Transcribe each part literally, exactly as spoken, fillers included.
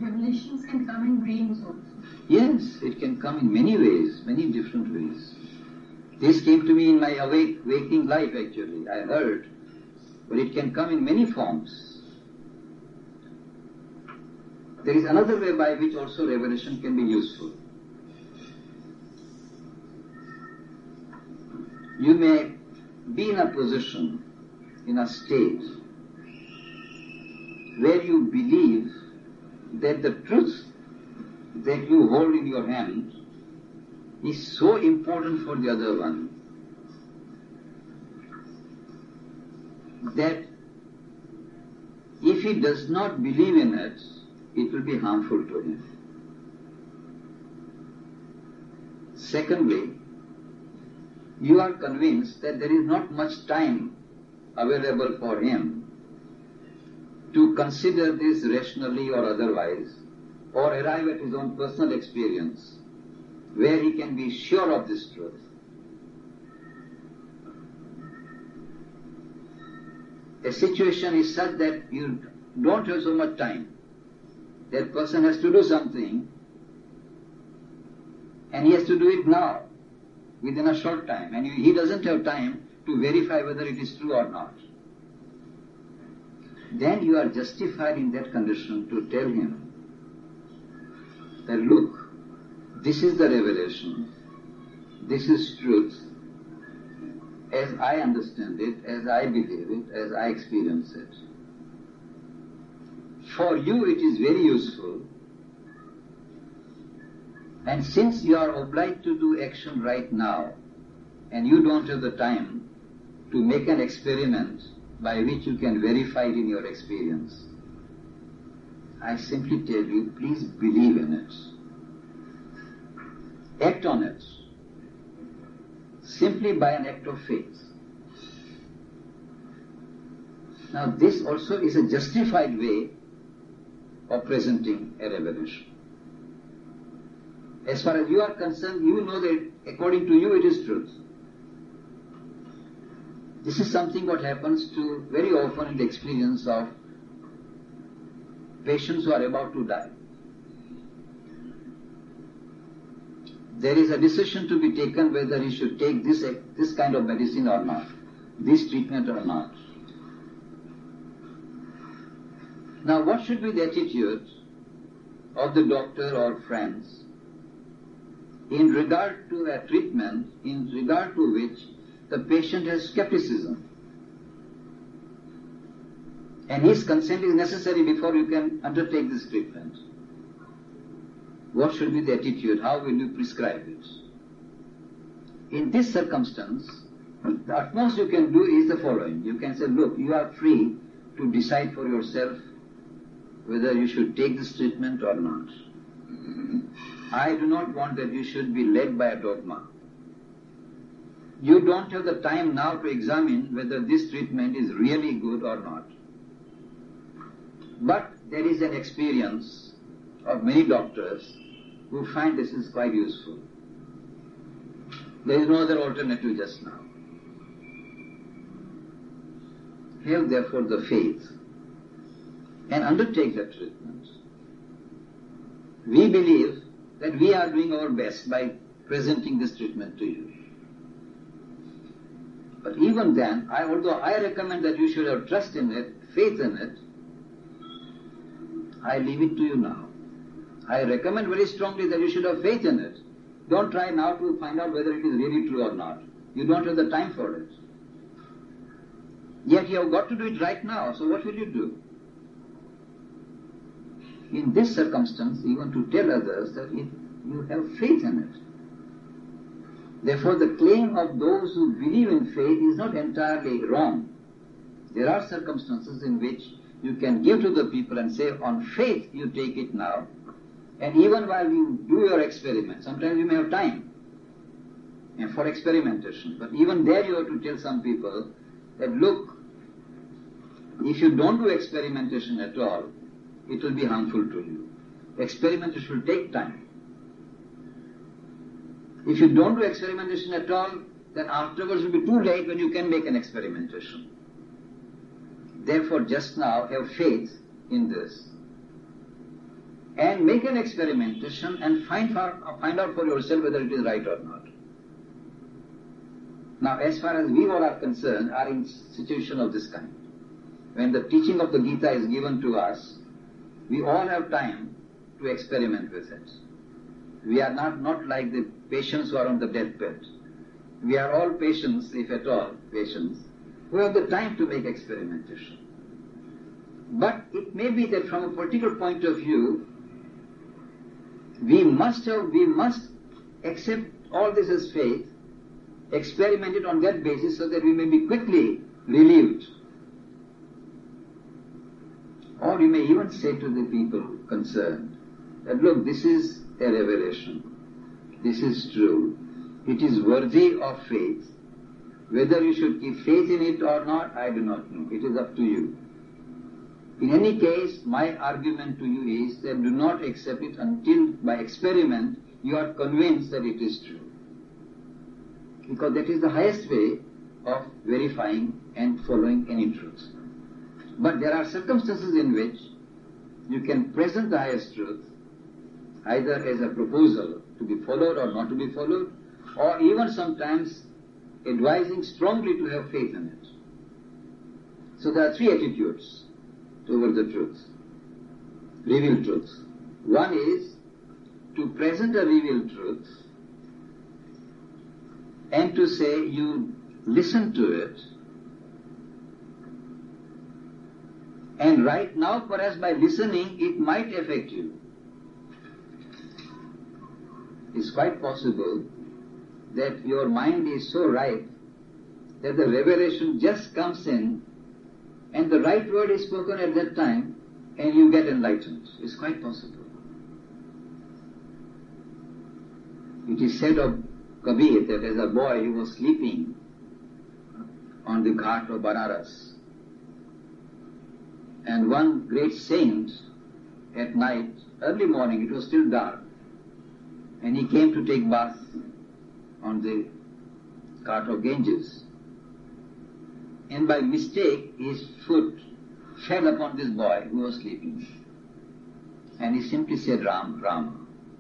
revelations can come in dreams also. Yes, it can come in many ways, many different ways. This came to me in my awake, waking life actually, I heard, but it can come in many forms. There is another way by which also revelation can be useful. You may be in a position, in a state, where you believe that the truth that you hold in your hand is so important for the other one that if he does not believe in it, it will be harmful to him. Secondly, you are convinced that there is not much time available for him to consider this rationally or otherwise, or arrive at his own personal experience, where he can be sure of this truth. A situation is such that you don't have so much time. That person has to do something, and he has to do it now, within a short time, and he doesn't have time to verify whether it is true or not. Then you are justified in that condition to tell him that, look, this is the revelation, this is truth, as I understand it, as I believe it, as I experience it. For you it is very useful, and since you are obliged to do action right now, and you don't have the time to make an experiment by which you can verify it in your experience, I simply tell you, please believe in it. Act on it, simply by an act of faith. Now this also is a justified way of presenting a revelation. As far as you are concerned, you know that according to you it is truth. This is something what happens to very often in the experience of patients who are about to die. There is a decision to be taken whether he should take this, this kind of medicine or not, this treatment or not. Now what should be the attitude of the doctor or friends in regard to a treatment in regard to which the patient has skepticism, and his consent is necessary before you can undertake this treatment? What should be the attitude? How will you prescribe it? In this circumstance, the utmost you can do is the following. You can say, look, you are free to decide for yourself whether you should take this treatment or not. I do not want that you should be led by a dogma. You don't have the time now to examine whether this treatment is really good or not. But there is an experience of many doctors who find this is quite useful. There is no other alternative just now. Have therefore the faith and undertake the treatment. We believe that we are doing our best by presenting this treatment to you. But even then, I, although I recommend that you should have trust in it, faith in it, I leave it to you now. I recommend very strongly that you should have faith in it. Don't try now to find out whether it is really true or not. You don't have the time for it. Yet you have got to do it right now, so what will you do? In this circumstance, even to tell others that it, you have faith in it. Therefore, the claim of those who believe in faith is not entirely wrong. There are circumstances in which you can give to the people and say, on faith you take it now, and even while you do your experiment, sometimes you may have time and for experimentation, but even there you have to tell some people that, look, if you don't do experimentation at all, it will be harmful to you. Experimentation will take time. If you don't do experimentation at all, then afterwards it will be too late when you can make an experimentation. Therefore, just now have faith in this. and make an experimentation and find, for, find out for yourself whether it is right or not. Now, as far as we all are concerned, are in situation of this kind. When the teaching of the Gita is given to us, we all have time to experiment with it. We are not, not like the patients who are on the deathbed. We are all patients, if at all patients, who have the time to make experimentation. But it may be that from a particular point of view, we must have, we must accept all this as faith, experiment it on that basis so that we may be quickly relieved. Or you may even say to the people concerned that, look, this is a revelation. This is true. It is worthy of faith. Whether you should keep faith in it or not, I do not know. It is up to you. In any case, my argument to you is that do not accept it until by experiment you are convinced that it is true. Because that is the highest way of verifying and following any truth. But there are circumstances in which you can present the highest truth either as a proposal to be followed or not to be followed, or even sometimes advising strongly to have faith in it. So there are three attitudes toward the truth, revealed truth. One is to present a revealed truth and to say you listen to it, and right now perhaps by listening it might affect you. It's quite possible that your mind is so ripe that the revelation just comes in and the right word is spoken at that time and you get enlightened. It's quite possible. It is said of Kabir that as a boy he was sleeping on the ghat of Banaras, and one great saint at night, early morning, it was still dark, and he came to take bath on the ghat of Ganges, and by mistake his foot fell upon this boy who was sleeping, and he simply said Ram, Ram.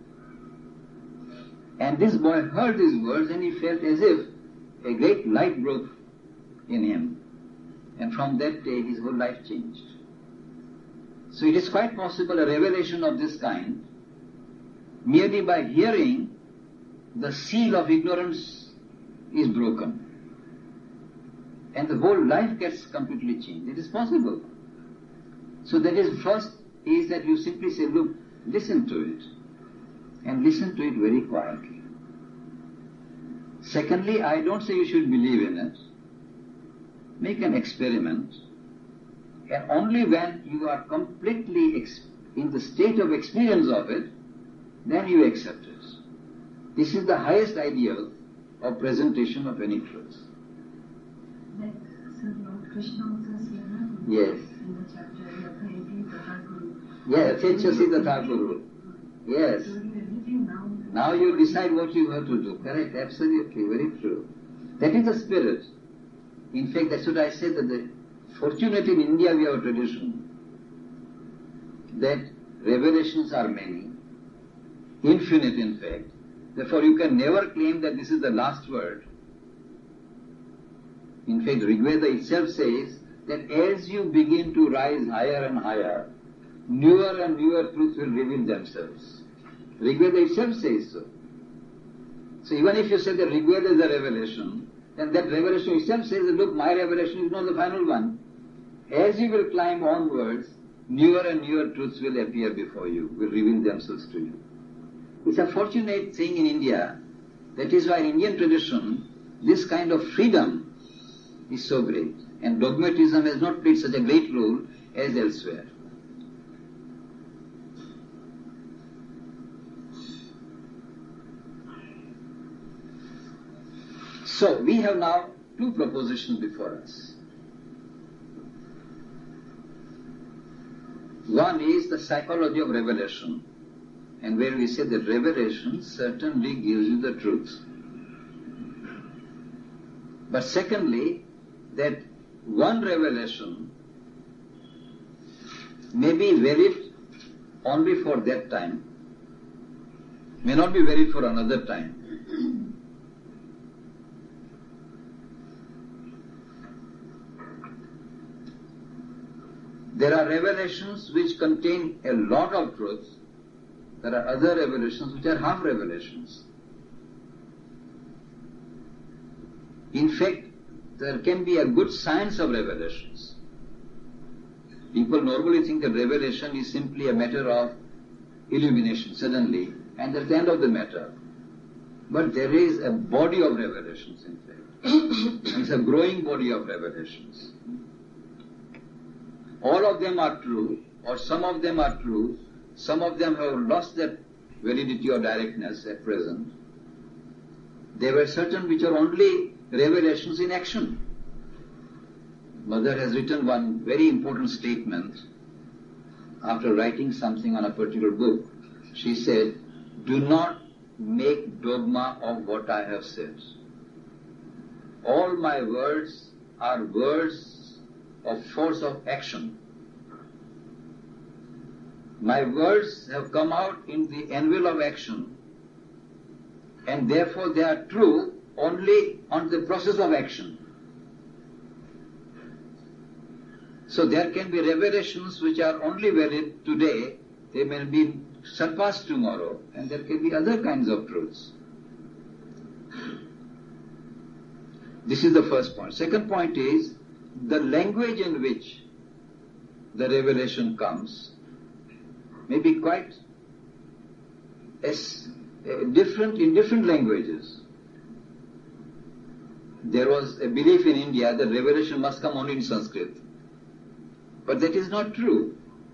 And this boy heard these words and he felt as if a great light broke in him. And from that day his whole life changed. So it is quite possible a revelation of this kind, merely by hearing, the seal of ignorance is broken. And the whole life gets completely changed. It is possible. So that is, first is that you simply say, look, listen to it. And listen to it very quietly. Secondly, I don't say you should believe in it. Make an experiment, and only when you are completely ex- in the state of experience of it, then you accept it. This is the highest ideal of presentation of any truth. Like Sir Lord Krishna also said, no? Yes. In the chapter, Yathayati Tathaguru. Yes, Yachasi Tathaguru. Yes. Now you decide what you have to do. Correct, absolutely, very true. That is the spirit. In fact, that's what I said, that the, fortunately in India we have a tradition that revelations are many, infinite in fact. Therefore you can never claim that this is the last word. In fact, Rigveda itself says that as you begin to rise higher and higher, newer and newer truths will reveal themselves. Rigveda itself says so. So even if you say that Rigveda is a revelation, then that revelation itself says that, look, my revelation is not the final one. As you will climb onwards, newer and newer truths will appear before you, will reveal themselves to you. It's a fortunate thing in India. That is why in Indian tradition, this kind of freedom is so great. And dogmatism has not played such a great role as elsewhere. So, we have now two propositions before us. One is the psychology of revelation, and where we say that revelation certainly gives you the truth. But secondly, that one revelation may be valid only for that time, may not be valid for another time. There are revelations which contain a lot of truths. There are other revelations which are half revelations. In fact, there can be a good science of revelations. People normally think that revelation is simply a matter of illumination suddenly, and that's the end of the matter. But there is a body of revelations, in fact. It's a growing body of revelations. All of them are true, or some of them are true. Some of them have lost their validity or directness at present. There were certain which are only revelations in action. Mother has written one very important statement after writing something on a particular book. She said, "Do not make dogma of what I have said. All my words are words of force of action. My words have come out in the anvil of action, and therefore they are true only on the process of action. So there can be revelations which are only valid today, they may be surpassed tomorrow, and there can be other kinds of truths." This is the first point. Second point is, the language in which the revelation comes may be quite as, uh, different in different languages. There was a belief in India that revelation must come only in Sanskrit. But that is not true.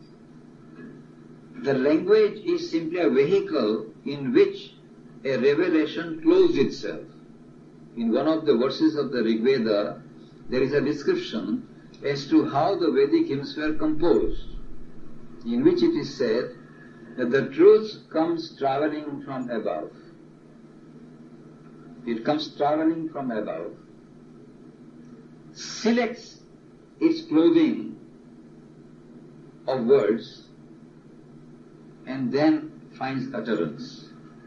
The language is simply a vehicle in which a revelation clothes itself. In one of the verses of the Rig Veda, there is a description as to how the Vedic hymns were composed, in which it is said that the truth comes traveling from above. It comes traveling from above, selects its clothing of words, and then finds utterance.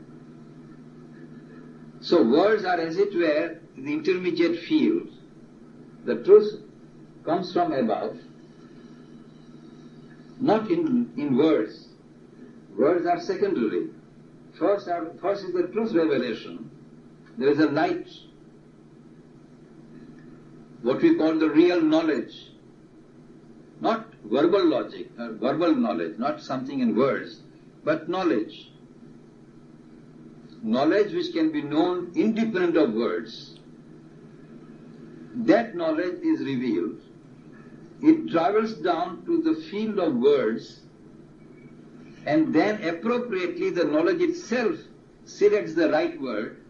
So words are, as it were, the intermediate field. The truth comes from above, not in, in words. Words are secondary. First, are, first is the truth revelation. There is a light, what we call the real knowledge. Not verbal logic, or verbal knowledge, not something in words, but knowledge. Knowledge which can be known independent of words. That knowledge is revealed. It travels down to the field of words, and then appropriately the knowledge itself selects the right word